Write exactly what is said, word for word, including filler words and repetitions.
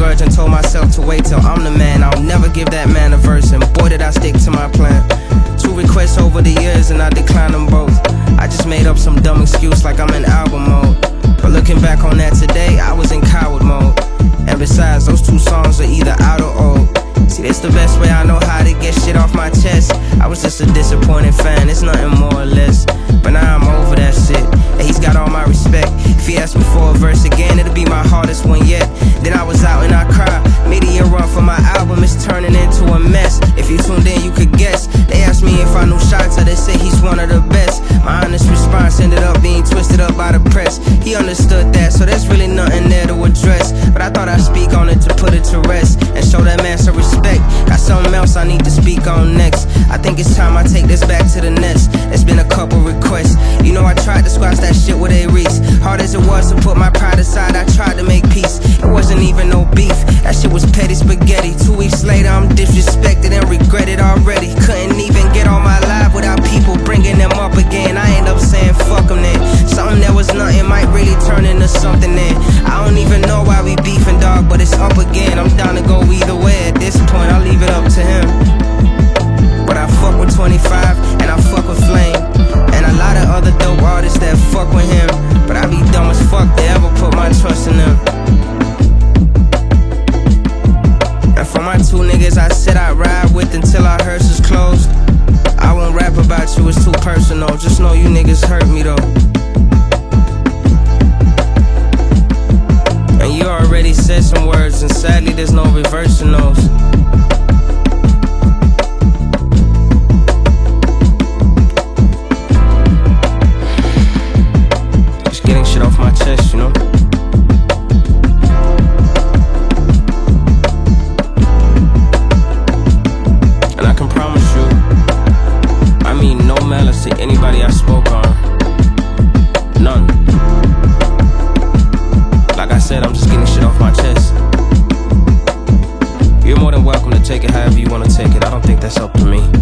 grudge and told myself to wait till I'm the man. I'll never give that man a verse, and boy did I stick to my plan. Two requests over the years and I declined them both. I just made up some dumb excuse like I'm in album mode. But looking back on that today, I was in coward mode. And besides, those two songs are either out or old. See, that's the best way I know how to get shit off my chest. I was just a disappointed fan, it's nothing more or less. But now I'm over that shit, and he's got all my respect. If he asked me for a verse again, it'll be my hardest one yet. Then I was out and I cried. Mid-year run for my album is turning into a mess. If you tuned in, you could guess. They asked me if I knew Shota, they say he's one of the best. My honest response ended up being twisted up by the press. He understood that, so there's really nothing there to address. But I thought I'd speak on it to put it to rest and show that man some respect. Got something else I need to speak on next. I think it's time I take this back to the nest. There's been a couple requests. You know I tried to squash that shit with A-Reese. Hard as it was to put my pride aside, I tried to make peace. It wasn't even no beef, that shit was petty spaghetti. Two weeks later I'm disrespected and regretted already. Couldn't even get on my live without people bringing them up again. I end up saying fuck them then. Something that was nothing might really turn into something then. I don't even know why we beefing, dog, but it's up again. I'm down to go either way. At this point I'll leave it up to him. But I fuck with twenty-five and I fuck with Flame, and a lot of other dope artists that fuck with him. But I be dumb as fuck to ever put my trust in them. And for my two niggas I said I'd ride with until our hearse is closed, I won't rap about you, it's too personal. Just know you niggas hurt me though. And you already said some words, and sadly there's no reversing those. Just getting shit off my chest, you know. And I can promise you, I mean no malice to anybody I spoke on. None. Like I said, I'm just getting shit off my chest. You're more than welcome to take it however you want to take it. I don't think that's up to me.